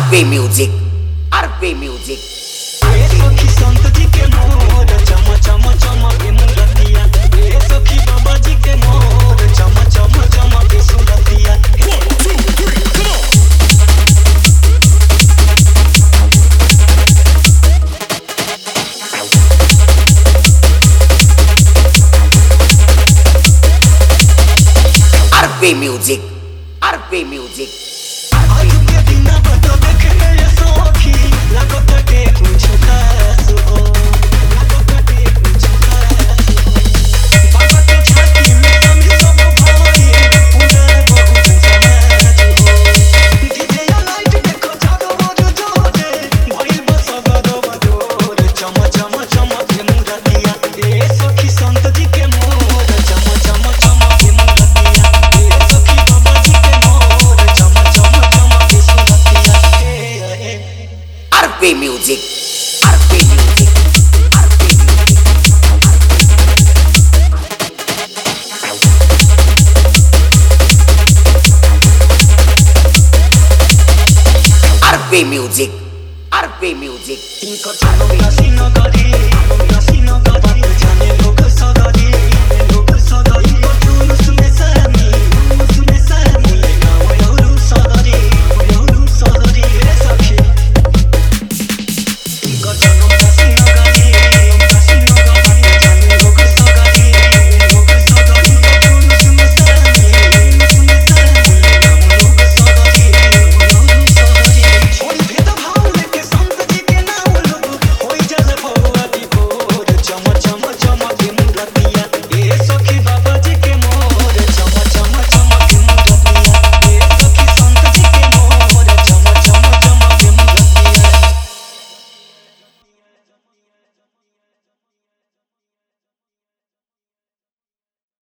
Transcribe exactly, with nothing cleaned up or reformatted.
Arpe Music, Arpe Music. सखी संत जी के मोर चम चम चमके मुरतिया ए सखी बाबा जी के मोर चम चम चमके सुरतिया one two three come on Arpe Music, Arpe Music. आज के दिन बता देखे ये सखी लागत के कुछ खास हो लागत के कुछ खास हो बाबा के छाती में हम सब भाई पूरा बहुत समाज हो डीजे लाइट देखो चारों ओर जोरे भइल बस गदो बदोर चम चम चमके मुरतिया ए सखी संत जी के मोर चम चम चमके मुरतिया ए सखी बाबा जी के मोर चम चम चमके सुरतिया ए ए Arpe Music, Arpe Music, Arpe Music. Arpe Music, Arpe Music. इनको चलो हसीनो करी